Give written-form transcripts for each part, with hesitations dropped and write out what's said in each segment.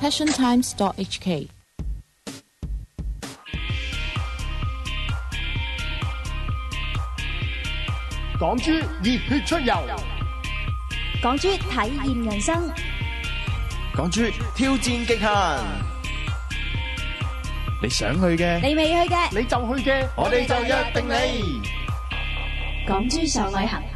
passiontimes.hk。 港豬熱血出遊， 港豬體驗人生， 港豬挑戰極限。你想去嘅， 你未去嘅， 你就去嘅， 我哋就約定你。 港豬上旅行。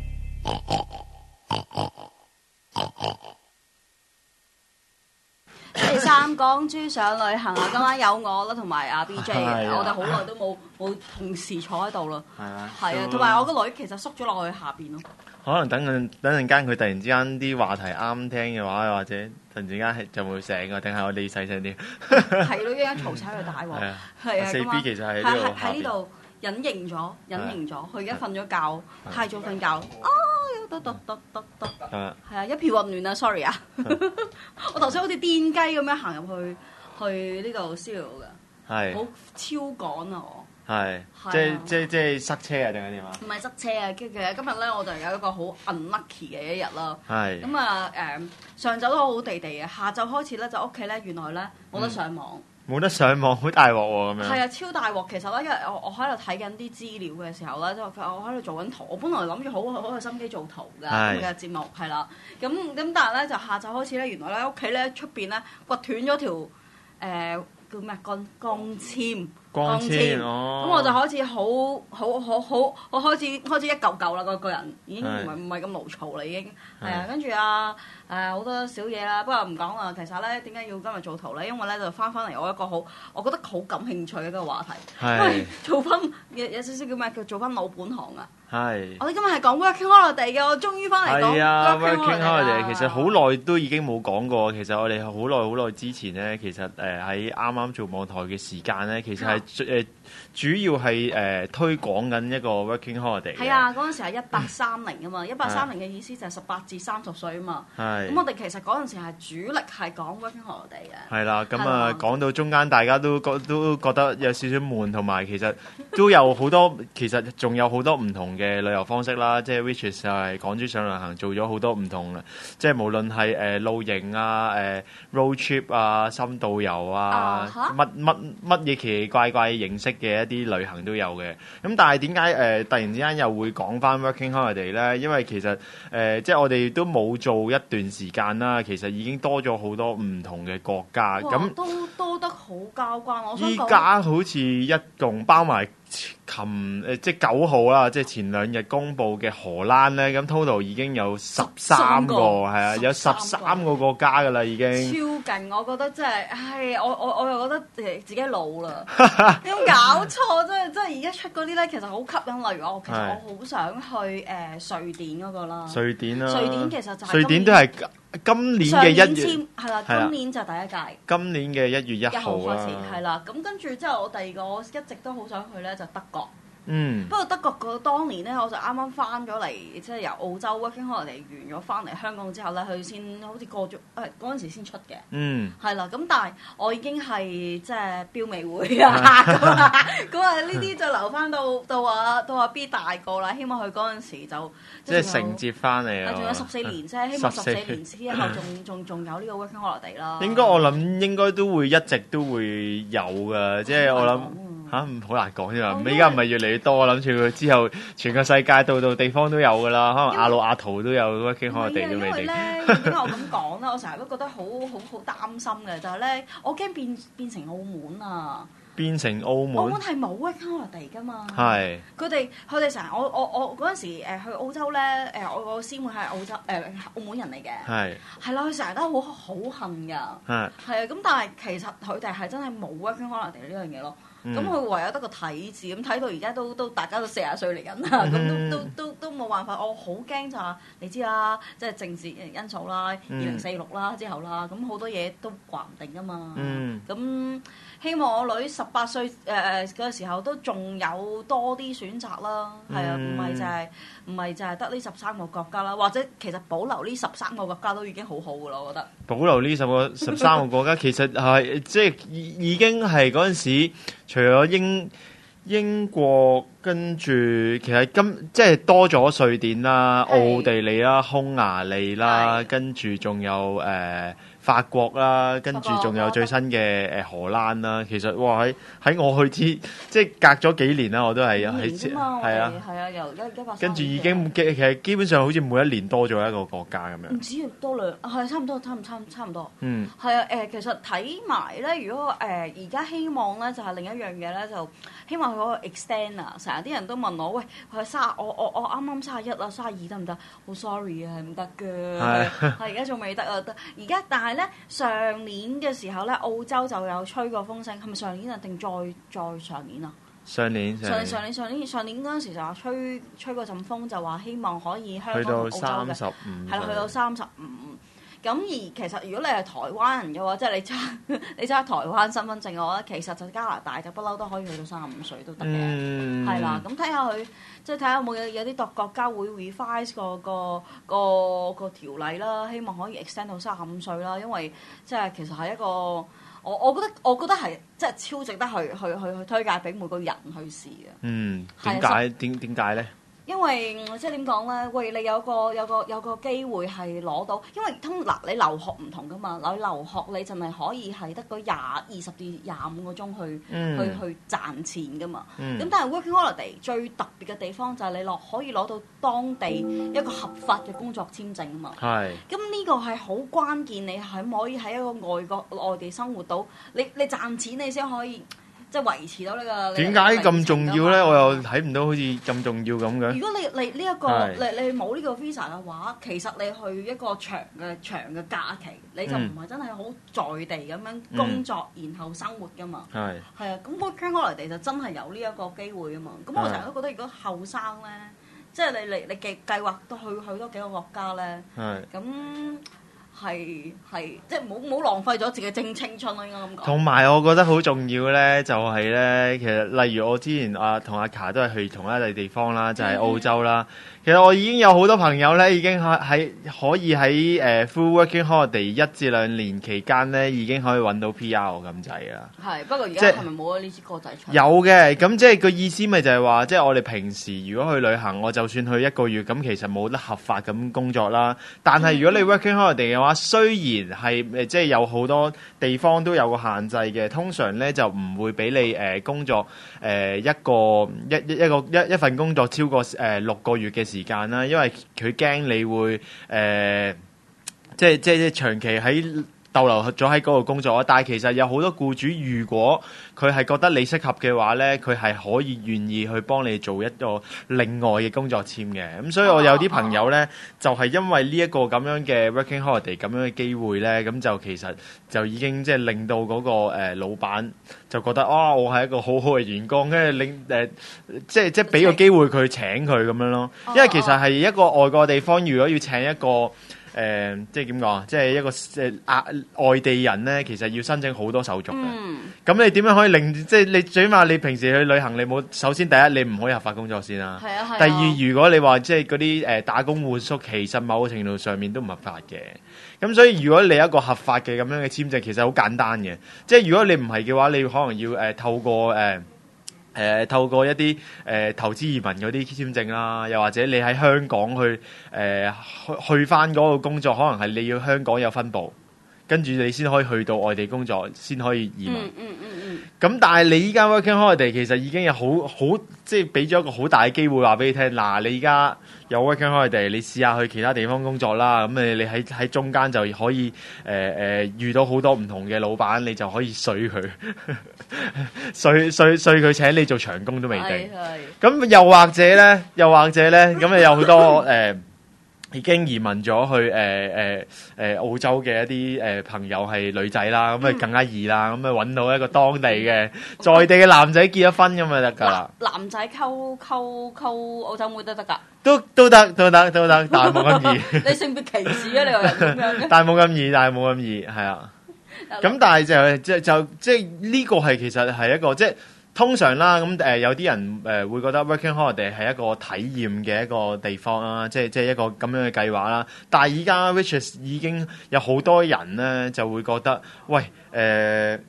第三港豬上旅行啊！今晚有我啦，同埋阿 BJ 嘅，我哋好耐都冇同時坐喺度啦。係啊，係啊，同埋我個女其實縮咗落去下邊咯。 可能等陣間佢突然之間啲話題啱聽嘅話，或者突然之間就會醒啊，定係我哋細聲啲？ 係咯，一陣嘈晒佢大鑊。係啊， 四 B 其實係喺呢度隱形咗，佢而家瞓咗覺，太早瞓覺。得，係啊，一片混亂啊 ，sorry 啊，我頭先好似癲雞咁樣行入去呢度 studio 㗎，係好超趕啊我，係即係塞車啊定係點啊？ 唔係塞車啊，其實今日咧我就有一個好 unlucky 嘅一日啦，係咁啊上晝都好地地嘅，下晝開始咧就屋企咧原來咧冇得上網。 冇得上網，好大鑊喎咁樣。係啊，超大鑊！其實咧，因為我喺度睇緊啲資料嘅時候咧，即係我喺度做緊圖。我本來諗住好有心機做圖㗎咁嘅節目，係啦。咁但係咧就下晝開始咧，原來咧屋企咧出邊咧掘斷咗條叫咩鋼纖。光纖咁我就開始好開始一嚿嚿啦，個人已經唔係咁勞嘈啦，已經係啊，跟住好多小嘢啦，不過唔講啦。其實咧點解要今日做圖咧？因為咧就翻嚟我一個我覺得好感興趣嘅一個話題，因為做翻有少少叫咩叫做翻老本行啊。係，我哋今日係講 working holiday 嘅，我終於翻嚟講 working holiday。其實好耐都已經冇講過。其實我哋好耐之前咧，其實喺啱啱做網台嘅時間咧，其實係主要係推廣緊一個 working holiday。係啊，嗰陣時係1830啊嘛，1830嘅意思就係18至30歲啊嘛。係。咁我哋其實嗰陣時係主力係講 working holiday 嘅。係啦， 咁啊講到中間，大家都覺得有少少悶，同埋其實都有好多，其實仲有好多唔同嘅旅遊方式啦。即係 which is 就係港豬上旅行做咗好多唔同嘅，即係無論係露營啊、road trip 啊、深度遊啊，乜嘢奇奇怪怪形式嘅一啲旅行都有嘅。咁但係點解突然之間又會講翻 working holiday 咧？因為其實即係我哋都冇做一段時間啦，其實已經多咗好多唔同嘅國家。咁都多得好交關。我想講依家好似一共包埋即係9號啦，即係前2日公布嘅荷蘭咧，咁 total 已經有13個，係啊，有13個國家噶啦，已經超勁！我覺得真係，我又覺得自己老啦，有冇搞錯？真係而家出嗰啲咧，其實好吸引。例如我其實我好想去瑞典嗰個啦，瑞典其實就係瑞典都係今年嘅1月， 係啦，今年就第一屆， 今年嘅1月1號開始，係啦。咁跟住之後，我第二個我一直都好想去咧，就德國。 嗯。 不過德國當年咧，我就啱啱翻咗嚟，即係由澳洲 working holiday 完咗翻嚟香港之後咧，佢先好似過咗嗰陣時先出嘅。嗯。係啦，咁但係我已經係即係標尾會啊，咁啊呢啲就留翻到阿 B 大個啦，希望佢嗰陣時就即係承接翻嚟啊！ 仲有14年啫，希望14年之後仲有呢個 working holiday 啦。 應該我諗應該都會一直都會有㗎，即係我諗。好難講啫嘛！依家唔係越嚟越多，我諗住佢之後全個世界度地方都有噶啦，可能亞魯亞圖都有 working holiday 都未定。 因為咧，點解我咁講咧？我成日都覺得好擔心嘅，就係咧，我驚變成澳門啊！ 變成澳門係冇 working holiday 噶嘛？ 係。佢哋成日我嗰陣時去澳洲咧，我個師妹係澳門人嚟嘅。係啦，佢成日都好恨㗎。係啊，咁但係其實佢哋係真係冇 working holiday 呢樣嘢咯。咁佢唯有得個睇字，咁睇到而家都大家都40歲嚟緊啦，咁都冇辦法。我好驚就係你知啦，即係政治因素啦，2046啦之後啦，咁好多嘢都話唔定噶嘛。咁希望我女18歲嘅時候都仲有多啲選擇啦。係啊，唔係就係得呢13個國家啦，或者其實保留呢13個國家都已經好好噶啦，我覺得。 保留呢13個國家，其實係即係已經係嗰陣時。除咗英國、 跟住其實即係多咗瑞典啦、奧地利啦、匈牙利啦，跟住仲有法國啦，跟住仲有最新嘅荷蘭啦。其實哇喺我去即係隔咗幾年啦，我都係係啊， 由180 跟住已經其實基本上好似每一年多咗一個國家咁樣。 唔止多兩，係差唔多。 嗯， 係啊，其實睇埋咧，如果而家希望咧就係另一樣嘢咧，就希望佢嗰個 extend 啊，成日啲人都問我，喂，佢我啱啱31啦，32得唔得？好 sorry 啊，係唔得㗎，係而家仲未得啊，而家但係咧上年嘅時候咧，澳洲就有吹過風聲，係咪上年啊定再上年啊？上年嗰陣時就話吹過陣風，就話希望可以香港同澳洲嘅 35， 係啦，去到35。咁而其實如果你係台灣人嘅話，即係你揸台灣身份證嘅話，其實就加拿大就不嬲都可以去到35歲都得嘅，係啦。咁睇下佢即係睇下有冇有啲國家會 revise 個條例啦，希望可以 extend 到35歲啦。因為即係其實係一個我覺得係即係超值得去推介俾每個人去試嘅。 點解咧？ 因為即係點講咧？喂，你有個機會係攞到，因為你留學唔同噶嘛，你留學你淨係可以係得嗰20至25個鐘去賺錢噶嘛。咁但係 Working Holiday 最特別嘅地方就係你可以攞到當地一個合法嘅工作簽證啊嘛。係。咁呢個係好關鍵，你可唔可以喺一個外地生活到？你賺錢你先可以。即係維持到呢個。點解咁重要咧？我又睇唔到好似咁重要咁嘅。如果你呢一個你冇呢個 visa 嘅話，其實你去一個長嘅假期，你就唔係真係好在地咁樣工作，然後生活噶嘛。係啊，咁 Working Holiday 就真係有呢一個機會啊嘛。咁我成日都覺得，如果後生咧，即係你計劃都去多幾個國家咧，咁。係即係冇浪費咗自己正青春咯，應該咁講。同埋我覺得好重要咧，就係咧，其實例如我之前同阿卡都係去同一個地方啦，就係澳洲啦。其實我已經有好多朋友咧，已經可以喺full working holiday 1至2年期間咧，已經可以揾到 PR 咁滯啦。係，不過而家係咪冇咗呢支歌仔出？有嘅，咁即係個意思咪就係話，即係我哋平時如果去旅行，我就算去1個月，咁其實冇得合法咁工作啦。但係如果你 working holiday 嘅話，雖然係即係有好多地方都有個限制嘅，通常咧就唔會俾你工作一份工作超過6個月嘅時間啦，因為佢驚你會即係長期喺逗留咗喺嗰個工作啊。但係其實有好多僱主，如果佢係覺得你適合嘅話咧，佢係可以願意去幫你做一個另外嘅工作簽嘅。咁所以我有啲朋友咧，就係因為呢一個咁樣嘅 working holiday 咁樣嘅機會咧，咁就其實就已經即係令到嗰個老闆就覺得我係一個好好嘅員工，跟住即係俾個機會佢請佢咁樣咯。因為其實係一個外國地方，如果要請一個即係點講啊？即係一個外地人咧，其實要申請好多手續嘅。咁你點樣可以令即係你最起碼你平時去旅行，你冇首先第一你唔可以合法工作先啦。係啊。第二，如果你話即係嗰啲打工換宿，其實某個程度上面都唔合法嘅。咁所以如果你有一個合法嘅咁樣嘅簽證，其實好簡單嘅。即係如果你唔係嘅話，你可能要透過一啲投資移民嗰啲簽證啦，又或者你喺香港去翻嗰個工作，可能係你要香港有分部，跟住你先可以去到外地工作，先可以移民。咁但係你依家 working holiday 其實已經有好即係俾咗一個好大嘅機會話俾你聽，嗱，你依家有 working holiday，你試下去其他地方工作啦。咁你喺中間就可以遇到好多唔同嘅老闆，你就可以水佢，水佢請你做長工都未定。咁又或者咧，咁啊有好多已經移民咗去澳洲嘅一啲朋友係女仔啦，咁啊更加易啦，咁啊揾到一個當地嘅在地嘅男仔結咗婚咁就得㗎啦。男仔溝澳洲妹都得㗎？都得，但係冇咁易。你性別歧視啊？你個人咁樣嘅？但係冇咁易，係啊。咁但係就即係呢個係其實係一個即係。通常啦，咁有啲人會覺得 working holiday 係一個體驗嘅一個地方啦，即係一個咁樣嘅計劃啦。但係而家 which is 已經有好多人咧就會覺得，喂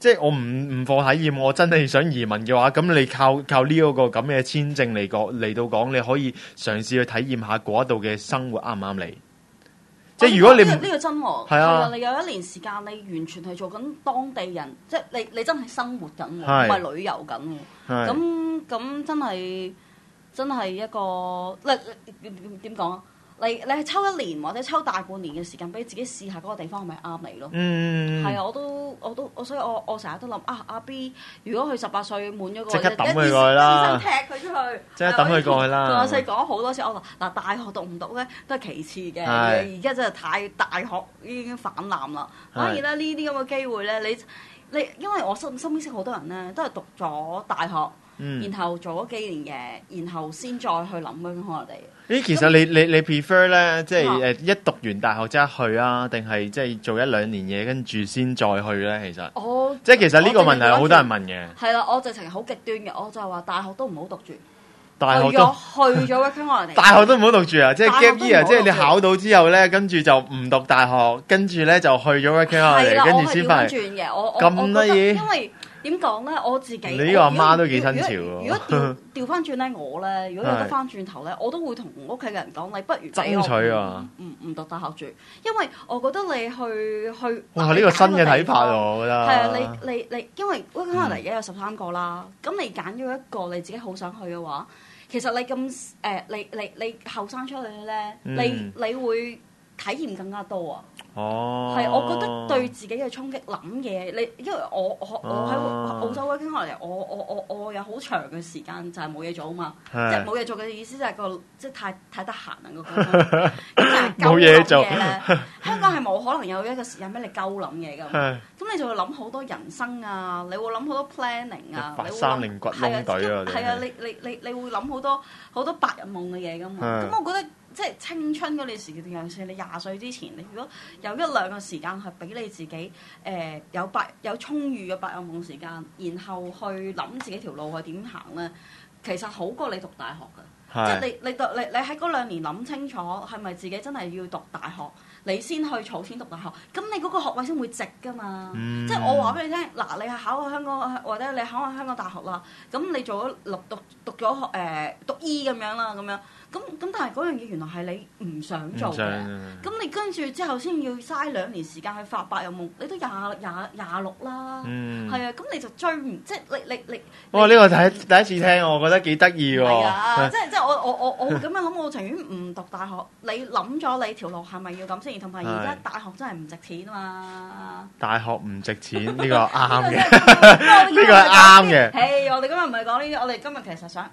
即係我唔課體驗，我真係想移民嘅話，咁你靠呢一個咁嘅簽證嚟到講，你可以嘗試去體驗下嗰度嘅生活啱唔啱你？即係如果你呢個真喎， 係啊， 你有一年時間，你完全係做緊當地人，即係你真係生活緊，唔係旅遊緊喎。咁真係一個點講啊？你係抽一年或者抽大半年嘅時間，俾自己試下嗰個地方係咪啱你咯？係啊，所以我成日都諗阿 B， 如果佢18歲滿咗個， 即刻抌佢過去啦， 踢佢出去， 即刻抌佢過去啦。 同我細講好多次，我話嗱，大學讀唔讀咧都係其次嘅，而家真係大學已經泛濫啦。反而咧呢啲咁嘅機會咧，你因為我身邊識好多人咧，都係讀咗大學。然後做咗幾年嘢，然後先再去諗嗰種我哋。 其實你 prefer 咧，即係一讀完大學即刻去啊，定係即係做1-2年嘢跟住先再去咧？其實，即係其實呢個問題好多人問嘅。 係啦，我直情好極端嘅，我就係話大學都唔好讀住， 大學都去咗 working holiday。 大學都唔好讀住啊！即係 gap year，即係你考到之後咧，跟住就唔讀大學，跟住咧就去咗 working holiday，跟住先翻嚟。 轉嘅，我咁得意， 因為。點講咧？我自己你呢個阿媽都幾新潮喎。 如果調翻轉咧，我咧，如果有得翻轉頭咧，我都會同屋企嘅人講，你不如爭取啊！ 唔讀大學住，因為我覺得你去哇！呢個新嘅睇法喎，我覺得係啊，你因為可能而家有13個啦，咁你揀咗一個你自己好想去嘅話，其實你咁你後生出嚟咧，你會體驗更加多啊！係，我覺得對自己嘅衝擊諗嘢，因為我喺澳洲 working holiday，我有好長嘅時間就係冇嘢做啊嘛，即係冇嘢做嘅意思就係即係太得閒啦個工作，咁就係鳩諗嘢咧。香港係冇可能有一個時間俾你鳩諗嘢㗎嘛，咁你就會諗好多人生啊，你會諗好多 planning 啊， 白山靈骨窿隊啊， 係啊，你會諗好多白日夢嘅嘢㗎嘛，咁我覺得。即係青春嗰段時間，尤其是你20歲之前，你如果有1-2個時間係俾你自己有充裕嘅白日夢時間，然後去諗自己條路係點行咧，其實好過你讀大學㗎。即係你喺嗰2年諗清楚係咪自己真係要讀大學，你先去儲錢讀大學，咁你嗰個學位先會值㗎嘛。即係我話俾你聽，嗱，你係考去香港或者你考去香港大學啦，咁你做咗讀咗讀醫咁樣啦，咁樣。咁但係嗰樣嘢原來係你唔想做嘅，咁你跟住之後先要嘥2年時間去發白日夢，你都26啦，係啊，咁你就追唔即係你。哇！ 呢個第一次聽，我覺得幾得意喎。 係啊，即係我咁樣諗，我情願唔讀大學。你諗咗你條路係咪要咁先？同埋而家大學真係唔值錢啊嘛。 大學唔值錢，呢個啱嘅，呢個係啱嘅。 係，我哋今日唔係講呢啲，我哋今日其實想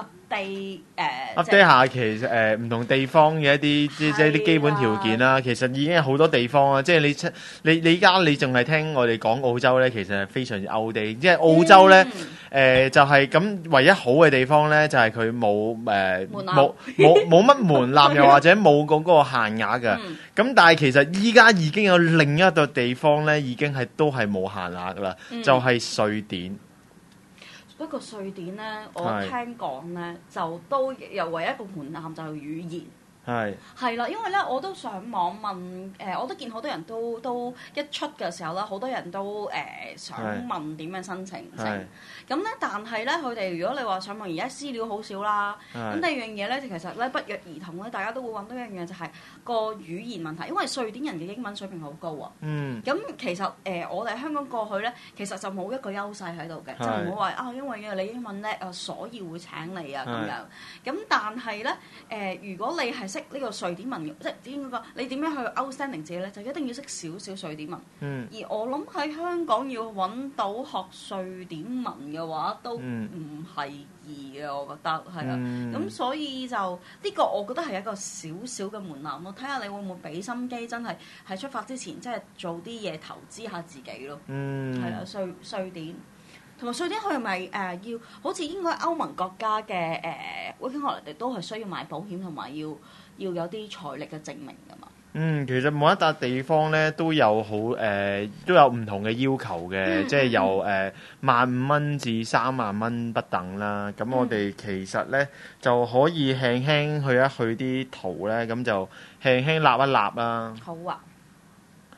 update 下其實唔同地方嘅一啲即係啲基本條件啦。其實已經有好多地方啦，即係你而家你仲係聽我哋講澳洲咧，其實係非常之 outdated。即係澳洲咧就係咁唯一好嘅地方咧，就係佢冇乜門檻，又或者冇嗰個限額嘅。咁但係其實依家已經有另一個地方咧，已經都係冇限額噶啦，就係瑞典。 不過瑞典咧，我聽講咧就都有唯一一個門檻就係語言。係啦，因為咧我都上網問我都見好多人都一出嘅時候啦，好多人都想問點樣申請咁咧，但係咧佢哋如果你話上網而家資料好少啦，咁第二樣嘢咧，其實咧不約而同咧，大家都會揾到一樣嘢就係個語言問題，因為瑞典人嘅英文水平好高啊。咁其實我哋香港過去咧，其實就冇一個優勢喺度嘅，就唔好話因為你英文叻啊，所以會請你啊咁樣。咁但係咧如果你係識呢個瑞典文，即係點嗰個你點樣去 outstanding 自己咧，就一定要識少少瑞典文。而我諗喺香港要揾到學瑞典文嘅話，都唔係易嘅，我覺得係啊。咁所以就呢個我覺得係一個少少嘅門檻咯。睇下你會唔會俾心機，真係喺出發之前，即係做啲嘢投資下自己咯。係啊，瑞典。同埋瑞典佢係咪要好似應該歐盟國家嘅working holiday都係需要買保險同埋要有啲財力嘅證明㗎嘛？其實每一笪地方咧都有都有唔同嘅要求嘅，即係由15,000蚊至30,000蚊不等啦。咁我哋其實咧就可以輕輕去啲圖咧，咁就輕輕立一立啦。 好啊。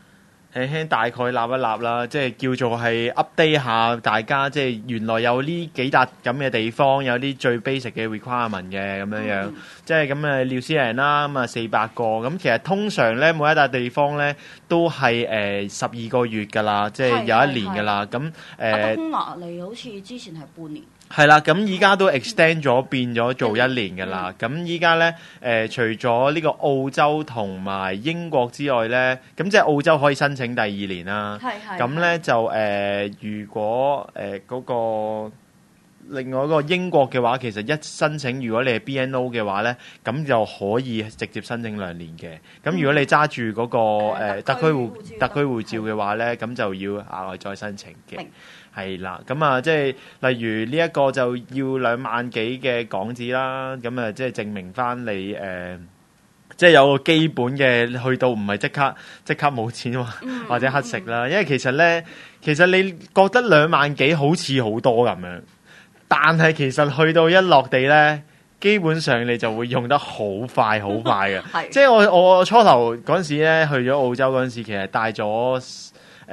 輕輕大概立一立啦，即係叫做係 update 下大家，即係原來有呢幾笪咁嘅地方，有啲最 basic 嘅 requirement 嘅咁樣，即係咁誒廖思玲啦，咁啊400個，咁其實通常咧每一笪地方咧都係12個月㗎啦，即係有一年㗎啦，咁東拿利好似之前係半年。 係啦，咁依家都 extend 咗變咗做一年㗎啦。咁依家咧除咗呢個澳洲同埋英國之外咧，咁即係澳洲可以申請第2年啦。咁咧就如果嗰個另外一個英國嘅話，其實一申請如果你係 BNO 嘅話咧，咁就可以直接申請2年嘅。咁如果你揸住嗰個特區護照嘅話咧，咁就要額外再申請嘅。係啦，咁啊，即係例如呢一個就要2萬幾嘅港紙啦，咁啊，即係證明翻你即係有個基本嘅去到唔係即刻冇錢或者乞食啦。因為其實你覺得2萬幾好似好多咁樣，但係其實去到一落地咧，基本上你就會用得好快嘅。即係我初頭嗰陣時咧去咗澳洲嗰陣時，其實帶咗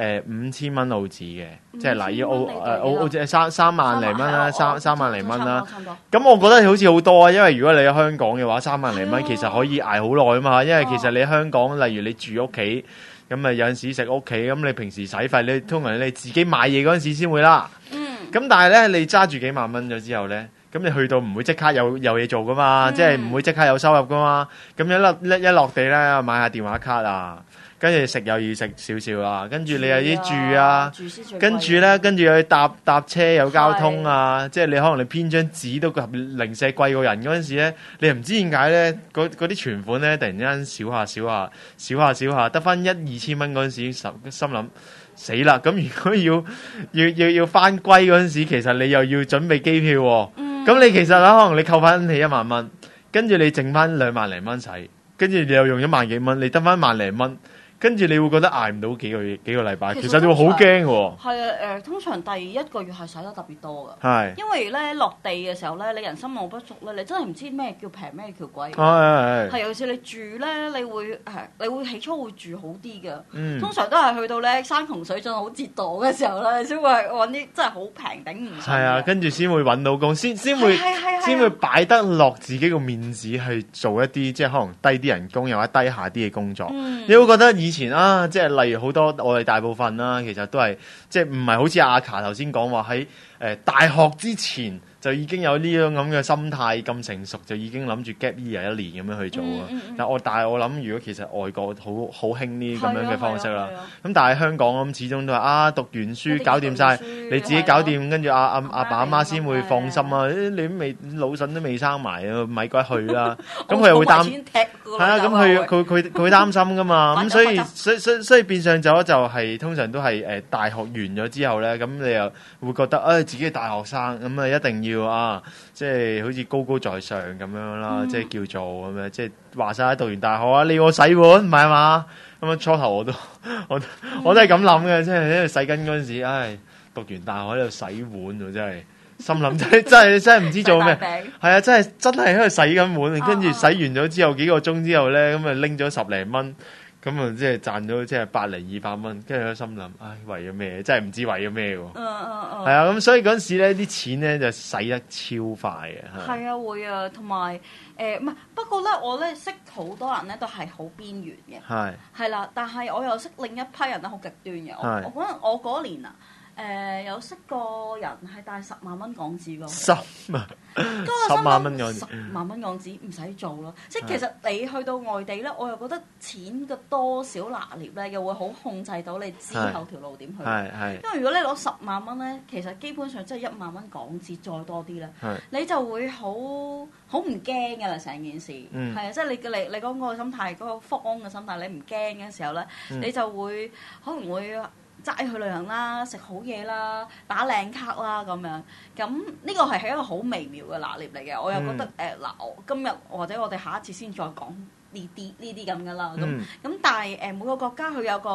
5000蚊澳紙嘅，即係嗱，要澳即係3萬零蚊啦，3萬零蚊啦。咁我覺得好似好多啊，因為如果你喺香港嘅話，3萬零蚊其實可以捱好耐啊嘛。因為其實你喺香港，例如你住屋企，咁啊有陣時食屋企，咁你平時使費，你通常你自己買嘢嗰陣時先會啦。咁但係咧，你揸住幾萬蚊咗之後咧，咁你去到唔會即刻有嘢做噶嘛，即係唔會即刻有收入噶嘛。咁一落地咧，買下電話卡啊。跟住食又要食少少啊，跟住你有啲住啊，跟住又要搭車有交通啊，即係你可能你編張紙都零舍貴過人嗰陣時咧，你又唔知點解咧，嗰啲存款咧突然之間少下，得翻1-2千蚊嗰陣時，心諗死啦！咁如果要翻歸嗰陣時，其實你又要準備機票喎，咁你其實可能你扣翻起1萬蚊，跟住你剩翻2萬零蚊使，跟住你又用1萬幾蚊，你得翻1萬零蚊。跟住你會覺得捱唔到幾個禮拜，其實你會好驚喎。係啊，通常第1個月係使得特別多㗎。 係。因為咧落地嘅時候咧，你人生路不熟咧，你真係唔知咩叫平咩叫貴。係尤其是你住咧，你會起初會住好啲㗎。通常都係去到咧山窮水盡好折墮嘅時候咧，先會揾啲真係好平頂唔順。係啊， 跟住先會揾到工，先會擺得落自己個面子去做一啲即係可能低啲人工又或者低下啲嘅工作。你會覺得以前即係例如好多我哋大部分啦，其實都係即係唔係好似阿卡頭先講話喺大學之前就已經有呢樣咁嘅心態咁成熟，就已經諗住 gap year 1年咁樣去做啊。但係我諗，如果其實外國好興呢啲咁樣嘅方式啦。咁但係香港咁始終都係讀完書搞掂晒，你自己搞掂，跟住阿爸阿媽先會放心啊。你未老腎都未生埋啊，咪鬼去啦。咁佢又會擔係啊，咁佢會擔心噶嘛。咁所以變相咗就係通常都係大學完咗之後咧，咁你又會覺得自己係大學生，咁啊一定要即係好似高高在上咁樣啦，即係叫做咁樣，即係話晒讀完大學啊，你要我洗碗唔係嘛？咁啊初頭我都係咁諗嘅，即係喺度洗緊嗰陣時，讀完大學喺度洗碗喎，真係心諗真係唔知做咩，係啊，真係喺度洗緊碗，跟住洗完咗之後幾個鐘之後咧，咁啊拎咗10零蚊。咁啊，即係賺咗即係100-200蚊，跟住我心諗，為咗咩？真係唔知為咗咩喎。係啊，咁所以嗰陣時咧，啲錢咧就使得超快嘅。 係啊，會啊，同埋唔係，不過咧，我咧識好多人咧都係好邊緣嘅。係啦，但係我又識另一批人咧好極端嘅。我可能我嗰年有識個人係帶10萬蚊港紙㗎。10萬蚊港紙，10萬蚊港紙唔使做咯。即係其實你去到外地咧，我又覺得錢嘅多少拿捏咧，又會好控制到你之後條路點去。因為如果你攞10萬蚊咧，其實基本上即係1萬蚊港紙再多啲咧，你就會好唔驚㗎啦成件事。係啊，即係你講嗰個心態，嗰個放嘅心態，你唔驚嘅時候咧，你就會可能會齋去旅行啦，食好嘢啦，打靚卡啦咁樣。咁呢個係一個好微妙嘅拿捏嚟嘅。我又覺得我今日或者我哋下一次先再講呢啲咁噶啦。咁但係每個國家佢有個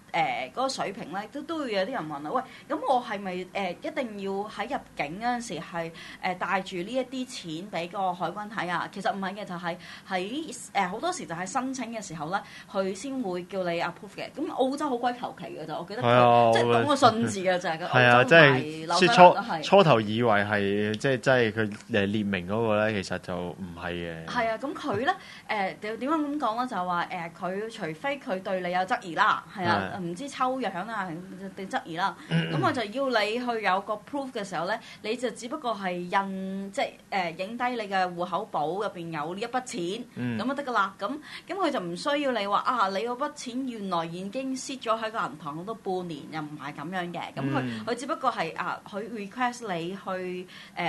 嗰個水平咧，都會有啲人問啦，喂，咁我係咪一定要喺入境嗰陣時係帶住呢一啲錢俾個海關睇啊？其實唔係嘅，就係喺好多時就係申請嘅時候咧，佢先會叫你 approve 嘅。咁澳洲好鬼求其嘅就，我記得即係講個信字嘅就係澳洲同埋紐西蘭都係。 初頭以為係即係佢列明嗰個咧，其實就唔係嘅。 係啊，咁佢咧點樣咁講咧？就係話佢除非佢對你有質疑啦，係啊，唔知抽樣啊定質疑啦，咁我就要你去有個 proof 嘅時候咧，你就只不過係印即係影低你嘅戶口簿入邊有呢一筆錢，咁就得噶啦。咁佢就唔需要你話啊，你嗰筆錢原來已經 set 咗喺個銀行度半年，又唔係咁樣嘅。咁佢只不過係佢 request 你去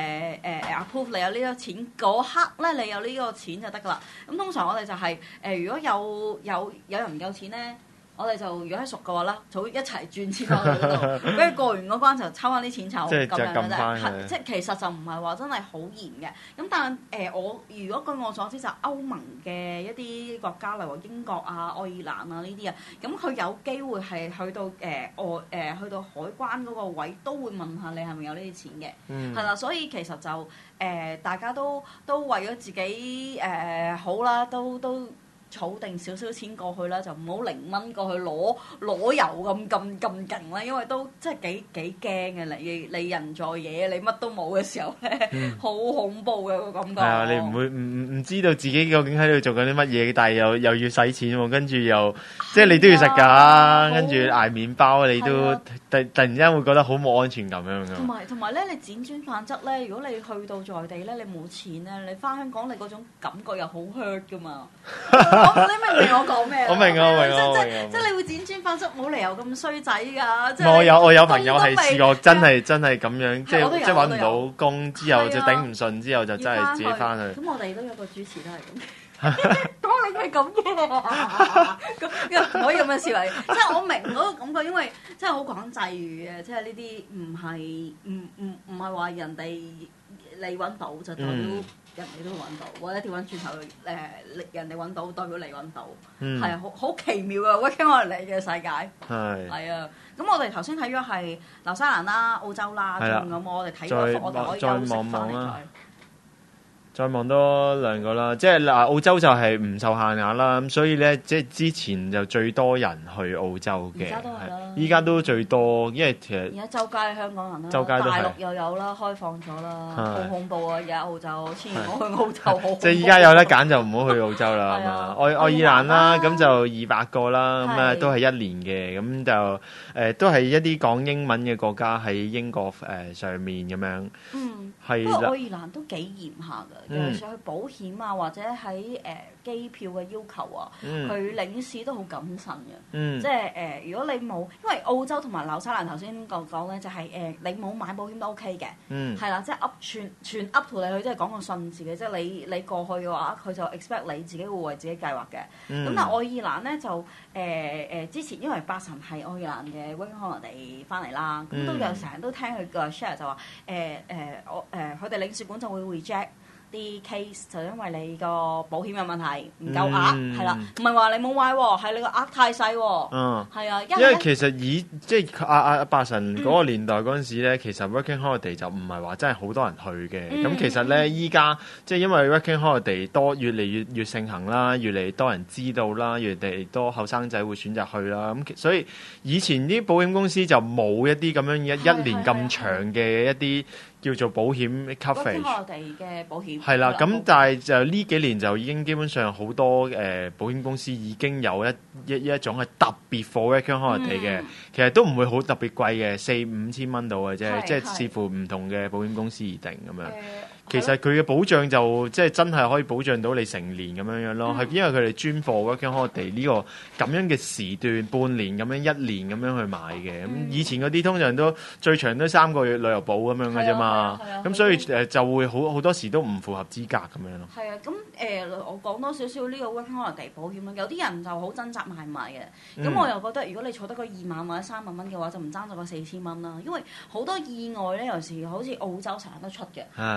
approve 你有呢個錢嗰刻咧，你有呢個錢就得噶啦。咁通常我哋就係如果有人唔夠錢咧。我哋就如果係熟嘅話啦，就會一齊轉錢落去嗰度，跟住過完嗰關就抽翻啲錢籌咁樣嘅啫。即係其實就唔係話真係好嚴嘅。咁但係我如果據我所知就歐盟嘅一啲國家，例如英國啊、愛爾蘭啊呢啲啊，咁佢有機會係去到去到海關嗰個位，都會問下你係咪有呢啲錢嘅。係啦，所以其實就大家都為咗自己好啦，都儲定少少錢過去啦，就唔好0蚊過去攞油咁勁啦，因為都真係幾驚嘅。你人在野，你乜都冇嘅時候咧，好恐怖嘅個感覺。係啊， 你唔會唔知道自己究竟喺度做緊啲乜嘢，但係又要使錢喎，跟住又即係你都要食㗎，跟住捱麵包，你都突然之間會覺得好冇安全感咁樣。 同埋咧，你輾轉反側咧，如果你去到在地咧，你冇錢咧，你翻香港你嗰種感覺又好 hurt 㗎嘛。你明唔明我講咩？ 我明即係你會輾轉反側，冇理由咁衰仔㗎。 我有朋友係試過真係咁樣，即係揾唔到工之後就頂唔順，之後就真係自己翻去。 咁我哋都有個主持都係咁。當你係咁嘅，咁唔可以咁樣視為。即係我明嗰個感覺，因為真係好講際遇嘅，即係呢啲唔係話人哋你揾到就代表人哋都揾到，或者調翻轉頭人哋揾到代表你揾到，係啊，好奇妙嘅 working holiday 嘅世界。係啊，咁我哋頭先睇咗係紐西蘭啦、澳洲啦，咁我哋睇咗我哋可以休息翻嚟再望多兩個啦，即係嗱澳洲就係唔受限額啦，咁所以咧即係之前就最多人去澳洲嘅，依家都最多，因為其實而家周街香港人啦， 周街都大陸又有啦，開放咗啦，好恐怖啊！而家澳洲，千祈唔好去澳洲，好恐怖。 即係依家有得揀就唔好去澳洲啦，係嘛？愛爾蘭啦，咁就200個啦，咁啊都係1年嘅，咁就都係一啲講英文嘅國家喺英國上面咁樣。 不過愛爾蘭都幾嚴下㗎，尤其是去保險啊，或者喺機票嘅要求啊，佢領事都好謹慎嘅。即係如果你冇，因為澳洲同埋紐西蘭頭先講咧，就係你冇買保險都 OK 嘅，係啦，即係全 up to 你去，即係講個信字嘅，即係你過去嘅話，佢就 expect 你自己會為自己計劃嘅。咁但係愛爾蘭咧就之前因為八神係愛爾蘭嘅 working holiday 翻嚟啦，咁都有成日都聽佢個 share 就話佢哋領事館就會 reject 啲 case， 就因為你個保險有問題，唔夠額，係啦，唔係話你冇買喎，係你個額太細喎，係啊，因為其實即係阿八神嗰個年代嗰陣時咧，其實 working holiday 就唔係話真係好多人去嘅，咁其實咧依家即係因為 working holiday 多越嚟越盛行啦，越嚟越多人知道啦，越嚟越多後生仔會選擇去啦，咁所以以前啲保險公司就冇一啲咁樣一年咁長嘅一啲叫做保險 coverage 嘅保險係啦，咁但係就呢幾年就已經基本上好多保險公司已經有一種係特別 for working holiday 嘅，其實都唔會好特別貴嘅，4-5千蚊到嘅啫，即係視乎唔同嘅保險公司而定咁樣。其實佢嘅保障就即係真係可以保障到你成年咁樣樣咯，係因為佢哋專貨 working holiday 呢個咁樣嘅時段，半年咁樣1年咁樣去買嘅。咁以前嗰啲通常都最長都3個月旅遊保咁樣嘅啫嘛，咁所以就會好多時都唔符合資格咁樣咯。 係啊，咁我講多少少呢個 working holiday 保險啦，有啲人就好掙扎買唔買嘅，咁我又覺得如果你儲得個2萬或者3萬蚊嘅話，就唔爭咗個4000蚊啦，因為好多意外咧，有時好似澳洲成日都出嘅，即係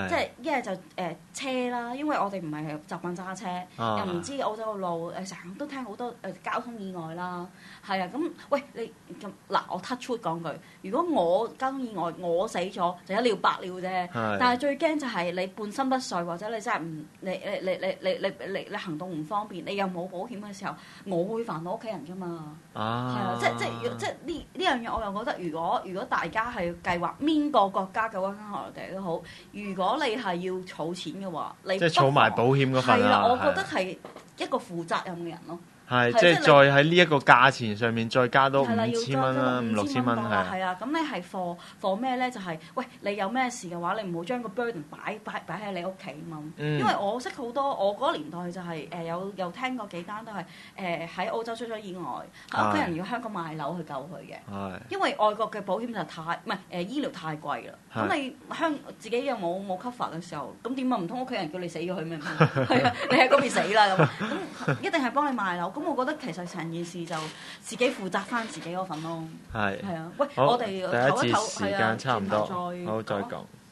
一係就車啦，因為我哋唔係習慣揸車，又唔知澳洲嘅路成日都聽好多交通意外啦。係啊，咁喂你咁嗱，我 touch wood 講句，如果我交通意外我死咗就一了百了啫。但係最驚就係你半身不遂，或者你真係唔你行動唔方便，你又冇保險嘅時候，我會煩到屋企人㗎嘛。係啊，即呢樣嘢，我又覺得如果大家係計劃邊個國家嘅 working holiday 都好，如果你係要儲錢嘅話，你即係儲埋保險嗰份係啦，我覺得係一個負責任嘅人咯。 係，即係再喺呢一個價錢上面再加多5000蚊啦，5,000-6,000蚊係啊。咁你係 for 咩咧？就係喂，你有咩事嘅話，你唔好將個 burden 擺喺你屋企啊嘛。因為我識好多，我嗰個年代就係有聽過幾單都係喺澳洲出咗意外，屋企人要香港買樓去救佢嘅。因為外國嘅保險就唔係醫療太貴啦。咁你自己又冇 cover 嘅時候，咁點啊？唔通屋企人叫你死咗佢咩？係啊，你喺嗰邊死啦咁一定係幫你買樓。咁我覺得其實成件事就自己負責翻自己嗰份咯。係啊，喂，我哋第一節時間差唔多，好再講。